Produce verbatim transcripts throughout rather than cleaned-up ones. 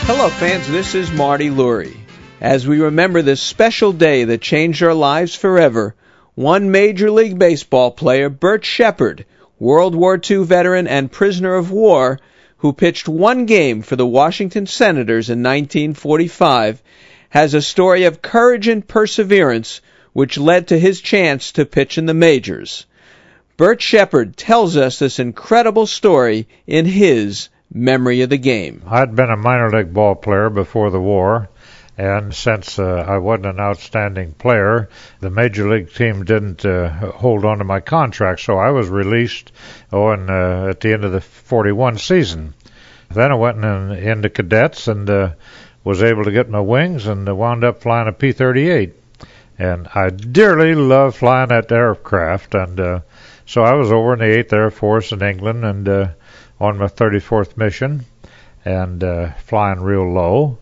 Hello fans, this is Marty Lurie. As we remember this special day that changed our lives forever, one Major League Baseball player, Bert Shepard, World War Two veteran and prisoner of war, who pitched one game for the Washington Senators in nineteen forty-five, has a story of courage and perseverance which led to his chance to pitch in the majors. Bert Shepard tells us this incredible story in his Memory of the Game. I'd been a minor league ball player before the war, and since uh, I wasn't an outstanding player, the major league team didn't uh, hold on to my contract, so I was released oh, in, uh, at the end of the forty-one season. Then I went in, into cadets and uh, was able to get my wings and uh, wound up flying a P thirty-eight. And I dearly love flying that aircraft, and uh, so I was over in the eighth Air Force in England and uh, on my thirty-fourth mission and uh, flying real low.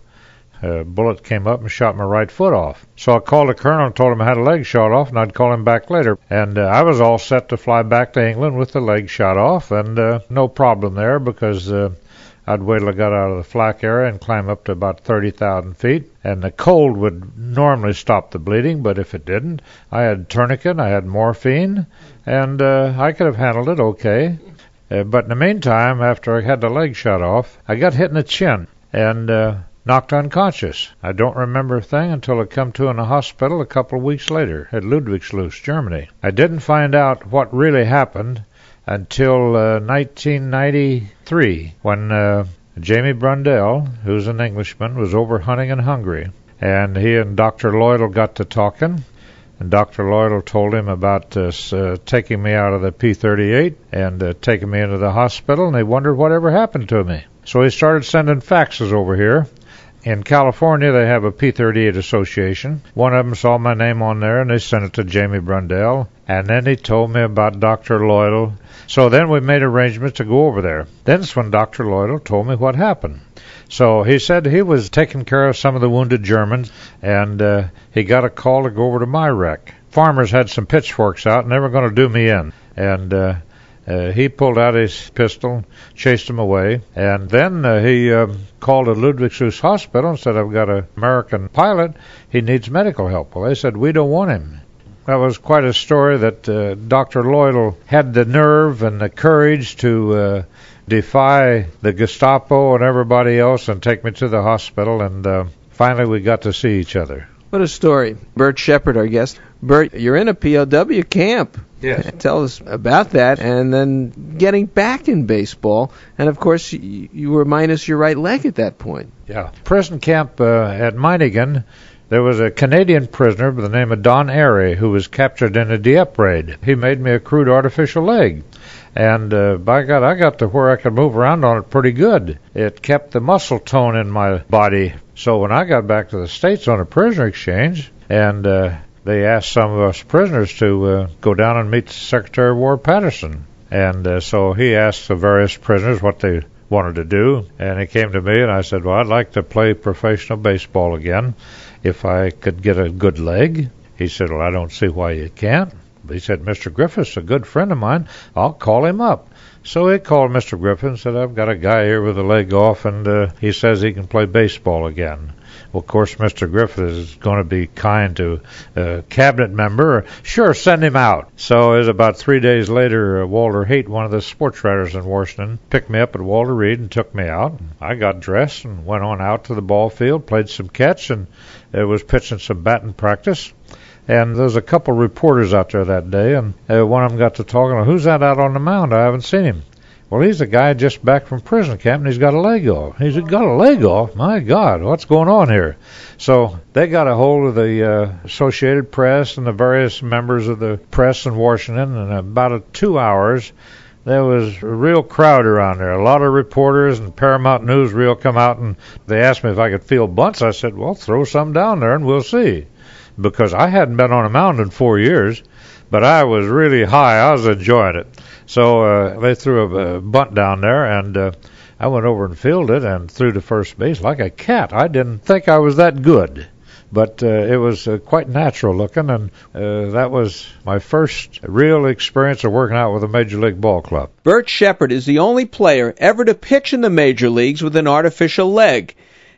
A bullet came up and shot my right foot off. So I called the colonel and told him I had a leg shot off, and I'd call him back later. And uh, I was all set to fly back to England with the leg shot off, and uh, no problem there because uh, I'd wait till I got out of the flak area and climb up to about thirty thousand feet. And the cold would normally stop the bleeding, but if it didn't, I had tourniquet, I had morphine, and uh, I could have handled it okay. Uh, but in the meantime, after I had the leg shot off, I got hit in the chin and uh, knocked unconscious. I don't remember a thing until I come to in the hospital a couple of weeks later at Ludwigslust, Germany. I didn't find out what really happened until uh, nineteen ninety-three, when uh, Jamie Brundell, who's an Englishman, was over hunting in Hungary. And he and Doctor Lloydell got to talking. And Doctor Lloydell told him about uh, uh, taking me out of the P thirty-eight and uh, taking me into the hospital, and they wondered whatever happened to me. So he started sending faxes over here. In California, they have a P thirty-eight association. One of them saw my name on there, and they sent it to Jamie Brundell. And then he told me about Doctor Lloydell. So then we made arrangements to go over there. Then's when Doctor Lloydell told me what happened. So he said he was taking care of some of the wounded Germans, and uh, he got a call to go over to my wreck. Farmers had some pitchforks out, and they were going to do me in. And uh, uh, he pulled out his pistol, chased him away, and then uh, he uh, called a Ludwigslust hospital and said, I've got an American pilot. He needs medical help. Well, they said, we don't want him. That was quite a story that uh, Doctor Lloydell had the nerve and the courage to uh, defy the Gestapo and everybody else and take me to the hospital, and uh, finally we got to see each other. What a story. Bert Shepard, our guest. Bert, you're in a P O W camp. Yes. Tell us about that, and then getting back in baseball, and of course you, you were minus your right leg at that point. Yeah. Prison camp uh, at Meiningen, there was a Canadian prisoner by the name of Don Airy who was captured in a Dieppe raid. He made me a crude artificial leg. And uh, by God, I got to where I could move around on it pretty good. It kept the muscle tone in my body. So when I got back to the States on a prisoner exchange, and uh, they asked some of us prisoners to uh, go down and meet Secretary of War Patterson. And uh, so he asked the various prisoners what they wanted to do. And he came to me and I said, well, I'd like to play professional baseball again if I could get a good leg. He said, well, I don't see why you can't. He said, Mister Griffith's a good friend of mine. I'll call him up. So he called Mister Griffith and said, I've got a guy here with a leg off, and uh, he says he can play baseball again. Well, of course, Mister Griffith is going to be kind to a cabinet member. Sure, send him out. So it was about three days later, uh, Walter Haight, one of the sports writers in Washington, picked me up at Walter Reed and took me out. I got dressed and went on out to the ball field, played some catch, and uh, was pitching some batting practice. And there was a couple reporters out there that day, and uh, one of them got to talking, who's that out on the mound? I haven't seen him. Well, he's a guy just back from prison camp, and he's got a leg off. He's got a leg off? My God, what's going on here? So they got a hold of the uh, Associated Press and the various members of the press in Washington, and about a two hours, there was a real crowd around there. A lot of reporters and Paramount Newsreel come out, and they asked me if I could field bunts. I said, well, throw some down there, and we'll see. Because I hadn't been on a mound in four years, but I was really high. I was enjoying it. So uh, they threw a, a bunt down there, and uh, I went over and fielded and threw to first base like a cat. I didn't think I was that good, but uh, it was uh, quite natural looking, and uh, that was my first real experience of working out with a Major League Ball club. Bert Shepard is the only player ever to pitch in the major leagues with an artificial leg.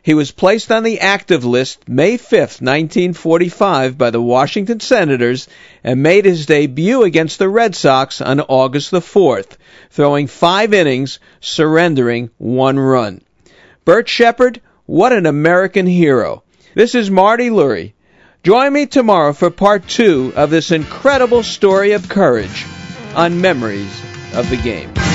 He was placed on the active list May fifth, nineteen forty-five by the Washington Senators and made his debut against the Red Sox on August the fourth, throwing five innings, surrendering one run. Bert Shepard, what an American hero. This is Marty Lurie. Join me tomorrow for part two of this incredible story of courage on Memories of the Game.